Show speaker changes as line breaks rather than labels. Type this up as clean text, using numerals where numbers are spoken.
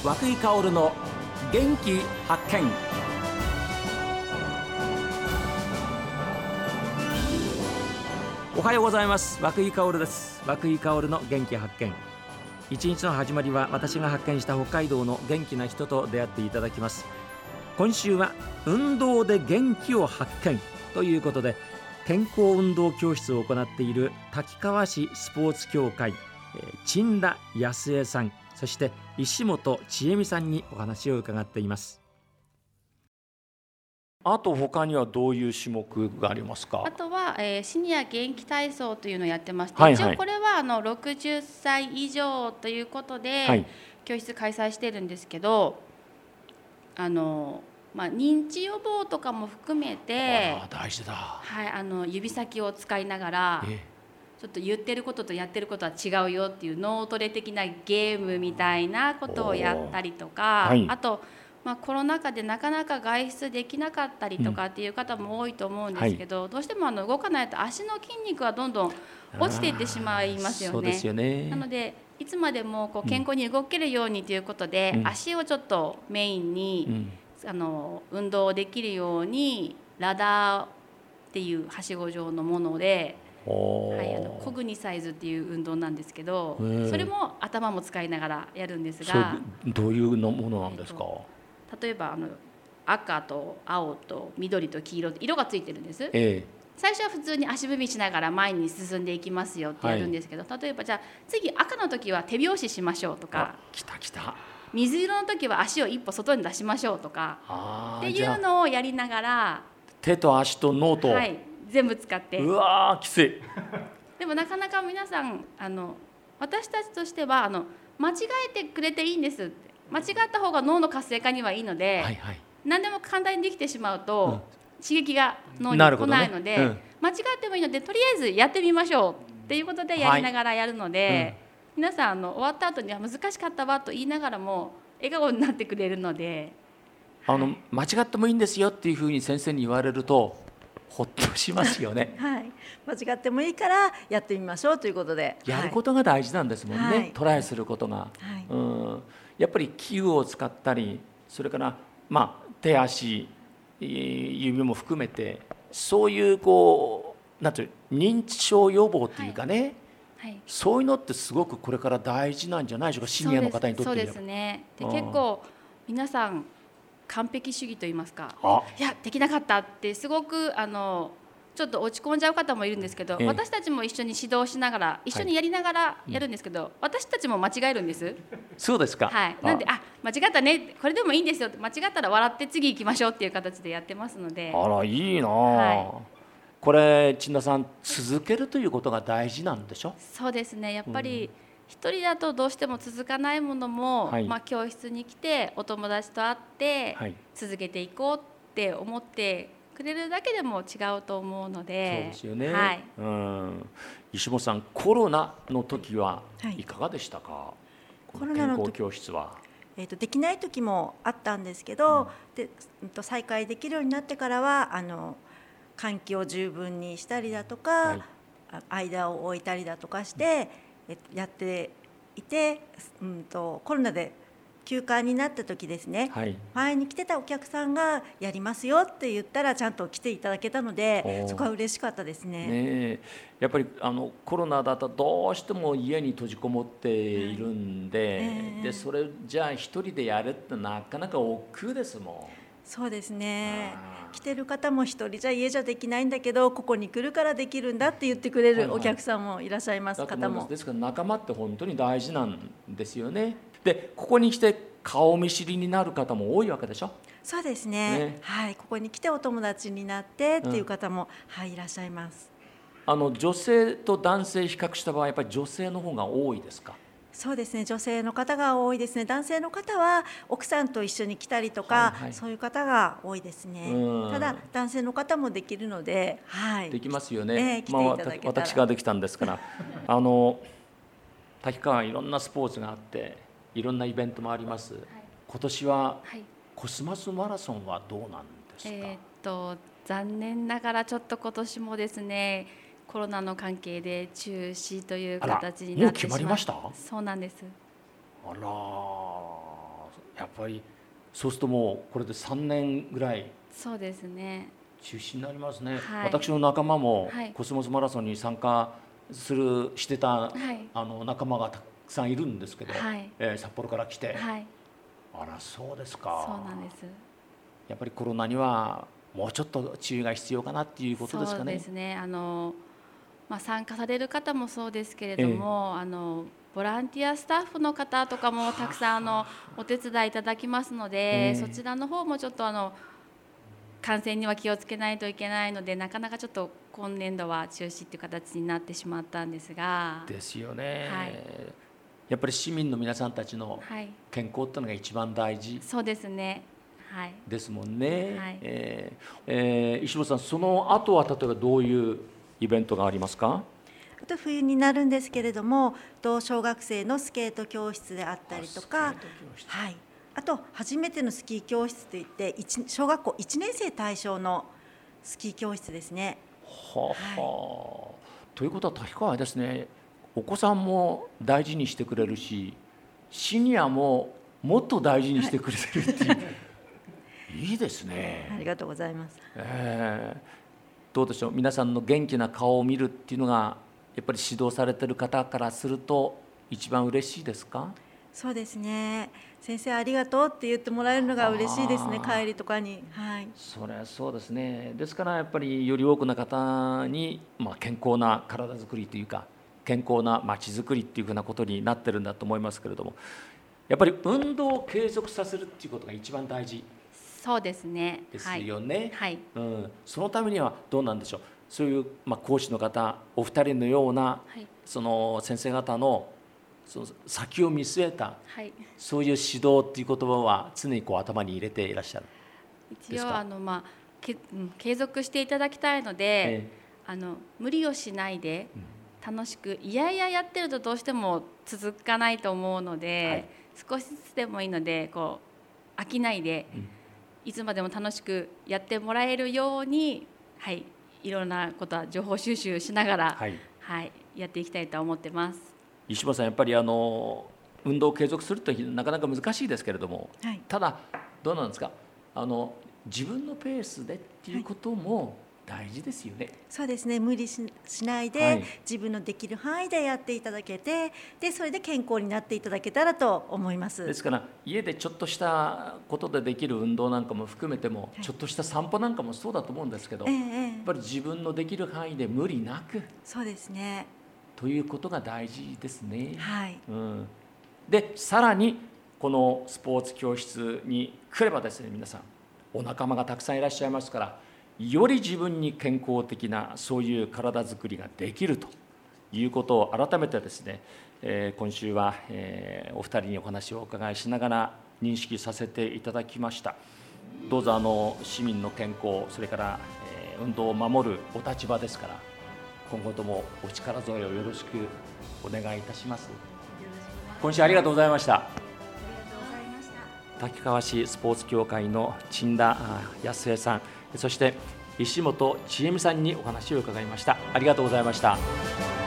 涌井薫の元気発見。おはようございます。涌井薫です。涌井薫の元気発見。一日の始まりは私が発見した北海道の元気な人と出会っていただきます。今週は運動で元気を発見ということで、健康運動教室を行っている滝川市スポーツ協会陳田康江さん、そして石本千恵美さんにお話を伺っています。あと他にはどういう種目がありますか？
あとは、シニア元気体操というのをやってまして、
はいはい、
一応これは60歳以上ということで、はい、教室開催してるんですけど、認知予防とかも含めて
大事だ、
はい、指先を使いながら、ちょっと言ってることとやってることは違うよっていう脳トレ的なゲームみたいなことをやったりとか、はい、あと、コロナ禍でなかなか外出できなかったりとかっていう方も多いと思うんですけど、どうしても動かないと足の筋肉はどんどん落ちていってしまいますよね。
そうですよね。
なのでいつまでもこう健康に動けるようにということで、足をちょっとメインに、運動できるようにラダーっていうはしご状のもので、はい、コグニサイズっていう運動なんですけど、それも頭も使いながらやるんですが、
どういうのものなんですか？
例えば赤と青と緑と黄色って色がついてるんです、最初は普通に足踏みしながら前に進んでいきますよってやるんですけど、例えばじゃあ次赤の時は手拍子しましょうとか、水色の時は足を一歩外に出しましょうとかっていうのをやりながら、
手と足と脳と、
全部使って、
うわーきつい。
でもなかなか皆さん私たちとしては間違えてくれていいんですって、間違った方が脳の活性化にはいいので、何でも簡単にできてしまうと、刺激が脳に来ないので、間違ってもいいのでとりあえずやってみましょうっていうことでやりながらやるので、皆さん終わった後には難しかったわと言いながらも笑顔になってくれるので、
間違ってもいいんですよっていうふうに先生に言われるとほっとしますよね。
間違ってもいいからやってみましょうということで、
やることが大事なんですもんね、トライすることが、やっぱり器具を使ったり、それから手足指も含めて、そういうなんていう認知症予防っていうかね、そういうのってすごくこれから大事なんじゃないでしょうか、シニアの方にとってみれば。
そうですね。で、結構皆さん完璧主義といいますか、いやできなかったってすごくちょっと落ち込んじゃう方もいるんですけど、私たちも一緒に指導しながら、一緒にやりながらやるんですけど、私たちも間違えるんです。
そうですか。
なんで間違ったね、これでもいいんですよって、間違ったら笑って次行きましょうっていう形でやってますので。
あらいいな、これ陳田さん、続けるということが大事なんでしょ？
そうですね、やっぱり一人だとどうしても続かないものも、教室に来てお友達と会って続けていこうって思ってくれるだけでも違うと思うので。
そうですよね、石本さん、コロナの時はいかがでしたか？この健康教室は。
できない時もあったんですけど、再開できるようになってからは換気を十分にしたりだとか、間を置いたりだとかしてやっていて、コロナで休館になった時ですね、前に来てたお客さんがやりますよって言ったらちゃんと来ていただけたので、そこは嬉しかったですね。
やっぱりコロナだとどうしても家に閉じこもっているんで、それじゃあ一人でやるってなかなか億劫ですもん。
そうですね、来てる方も一人じゃ家じゃできないんだけど、ここに来るからできるんだって言ってくれるお客さんもいらっしゃいます、方も。
ですから仲間って本当に大事なんですよね。でここに来て顔見知りになる方も多いわけでしょ？
そうですね、ここに来てお友達になってっていう方も、いらっしゃいます。
女性と男性比較した場合、やっぱり女性の方が多いですか？
そうですね、女性の方が多いですね。男性の方は奥さんと一緒に来たりとか、そういう方が多いですね。ただ男性の方もできるので、
できますよね。
来ていただけたら。
私ができたんですから滝川はいろんなスポーツがあっていろんなイベントもあります、今年は、コスマスマラソンはどうなんですか？
残念ながらちょっと今年もですね、コロナの関係で中止という形になってしまいました。
もう決まりました？
そうなんです。
あら、 やっぱりそうするともうこれで3年ぐらい
そうですね、
中止になりますね。
はい、
私の仲間も
はい、
コスモスマラソンに参加してた、
はい、
仲間がたくさんいるんですけど、
はい、
札幌から来て、
はい、
あらそうですか。
そうなんです。
やっぱりコロナにはもうちょっと注意が必要かなっていうことですかね。
そうですね、参加される方もそうですけれども、ボランティアスタッフの方とかもたくさんお手伝いいただきますので、そちらの方もちょっと感染には気をつけないといけないので、なかなかちょっと今年度は中止っていう形になってしまったんですが。
ですよね、
はい、
やっぱり市民の皆さんたちの健康っていうのが一番大事、
そうですね、はい、
ですもんね、
はい、
石本さん、その後は例えばどういうイベントがありますか？
あと冬になるんですけれども、小学生のスケート教室であったりとか、はい、あと初めてのスキー教室といって小学校1年生対象のスキー教室ですね。
はあ、はい、ということは滝川ですね、お子さんも大事にしてくれるし、シニアももっと大事にしてくれてるっていう、はい、いいですね。
ありがとうございます。
どうでしょう、皆さんの元気な顔を見るっていうのがやっぱり指導されている方からすると一番嬉しいですか？
そうですね、先生ありがとうって言ってもらえるのが嬉しいですね、帰りとかに。はい、
それはそうですね。ですからやっぱりより多くの方に、健康な体づくりというか健康なまちづくりっていうふうなことになってるんだと思いますけれども、やっぱり運動を継続させるっていうことが一番大事
そうですね、
ですよね。
はい、
そのためにはどうなんでしょう、そういう講師の方お二人のような、その先生方のその先を見据えた、そういう指導っていう言葉は常に頭に入れていらっしゃる
一応継続していただきたいので、無理をしないで楽しくいやいややってるとどうしても続かないと思うので、少しずつでもいいので飽きないで、いつまでも楽しくやってもらえるように、いろんなことは情報収集しながら、やっていきたいと思ってます。
石破さん、やっぱり運動を継続するとなかなか難しいですけれども、ただどうなんですか、自分のペースでっていうことも大事ですよね。
そうですね、無理しないで、自分のできる範囲でやっていただけて、でそれで健康になっていただけたらと思います。
ですから家でちょっとしたことでできる運動なんかも含めても、ちょっとした散歩なんかもそうだと思うんですけど、やっぱり自分のできる範囲で無理なく、
そうですね、
ということが大事ですね。
はい、
でさらにこのスポーツ教室に来ればですね、皆さんお仲間がたくさんいらっしゃいますから、より自分に健康的なそういう体づくりができるということを改めてですね、今週は、お二人にお話をお伺いしながら認識させていただきました。どうぞ市民の健康、それから、運動を守るお立場ですから、今後ともお力添えをよろしくお願いいたします。今週ありがとうございました。滝川市スポーツ協会の陳田康江さん、そして石本千恵美さんにお話を伺いました。ありがとうございました。